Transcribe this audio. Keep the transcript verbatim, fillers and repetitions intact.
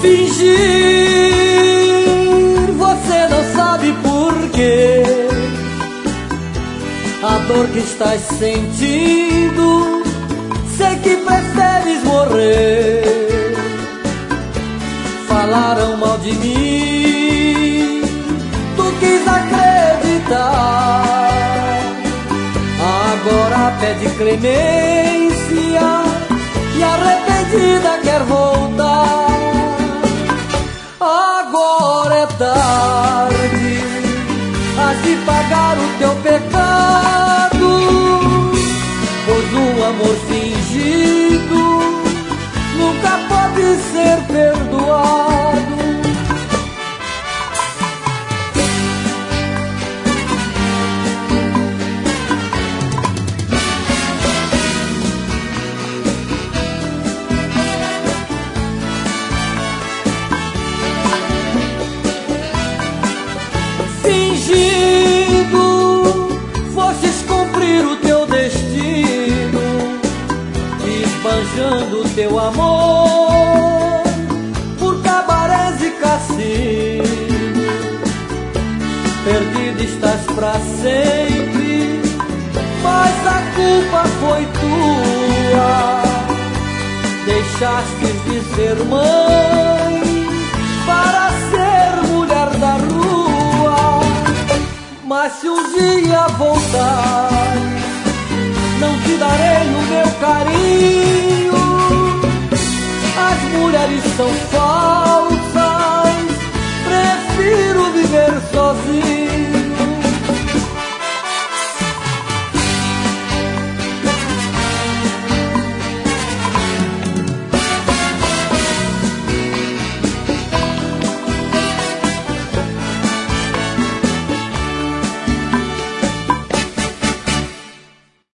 fingir, você não sabe por quê. A dor que estás sentindo, sei que preferes morrer. Falaram mal de mim, tu quis acreditar. Agora pede clemência e arrependida quer voltar. Agora é tarde, has de pagar o teu pecado, pois um amor fingido nunca pode ser perdoado. Fingindo, fostes cumprir o teu destino, esbanjando o teu amor por cabarés e cassino. Perdido estás pra sempre, mas a culpa foi tua. Deixaste de ser mãe para ser mulher da rua. Mas se um dia voltar, não te darei o meu carinho.